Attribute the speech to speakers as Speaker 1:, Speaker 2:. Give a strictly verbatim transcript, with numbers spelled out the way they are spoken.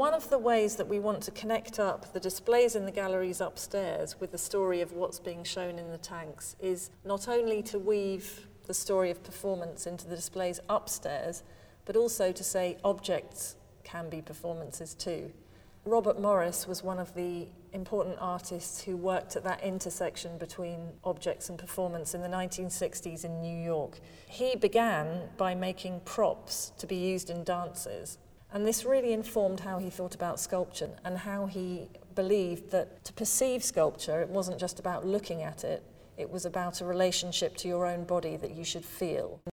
Speaker 1: One of the ways that we want to connect up the displays in the galleries upstairs with the story of what's being shown in the tanks is not only to weave the story of performance into the displays upstairs, but also to say objects can be performances too. Robert Morris was one of the important artists who worked at that intersection between objects and performance in the nineteen sixties in New York. He began by making props to be used in dances, and this really informed how he thought about sculpture and how he believed that to perceive sculpture, it wasn't just about looking at it, it was about a relationship to your own body that you should feel.